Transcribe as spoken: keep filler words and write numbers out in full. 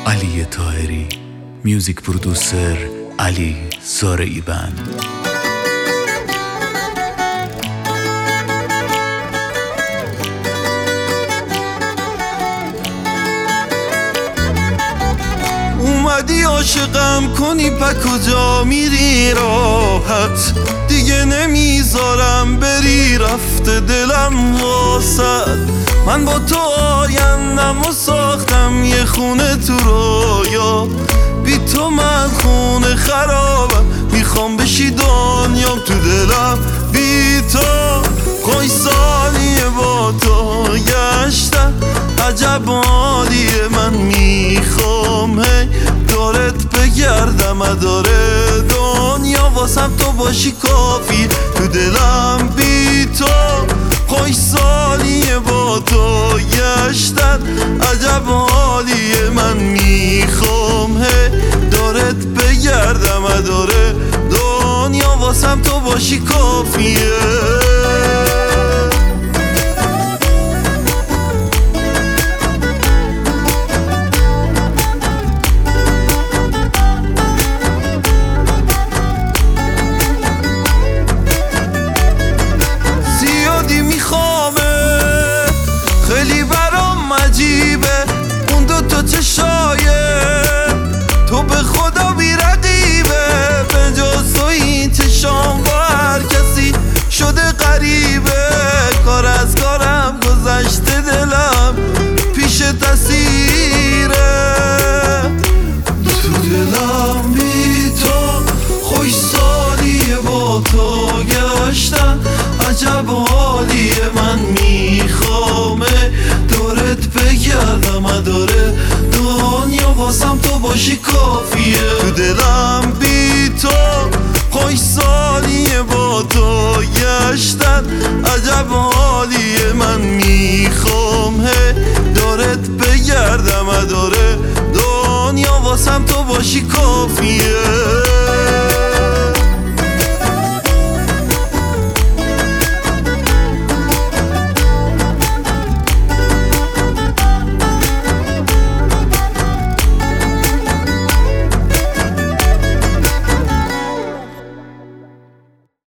علی طاهری، میوزیک پرودوسر علی زارعی بند. اومدی عاشقم کنی پا کجا میری راحت، دیگه نمیذارم بری، رفته دلم واسد. من با تو آیندم و ساختم یه خونه تو رویا، بی تو من خونه خرابم، میخوام بشی دنیام تو دلم بی تو. خوش سالیه با تو گشتم، عجب حالیه، من میخوام هی دورت بگردم، اداره دنیا واسم تو باشی کافی، تو دلم بی تو. خوش سالیه با تو گشتن، عجب حالیه، من میخوام هی دورت بگردم، اداره دنیا واسم تو باشی کافیه. اون دو تا چشایه تو به خدا بی رقیبه، به جز تو این چشام با هر کسی شده غریبه. کار از کارم گذشته، دلم پیش تصیره، تو دلم بی تو. خوش سالیه با تو گشتن، عجب حالیه، من میخوامه دورت بگردم، اداره دنیا واسم تو باشی کافیه، تو دلم بی تو. خوش سالیه با تو گشتن، عجب حالیه، من میخوام هی دورت بگردم، اداره دنیا واسم تو باشی کافیه.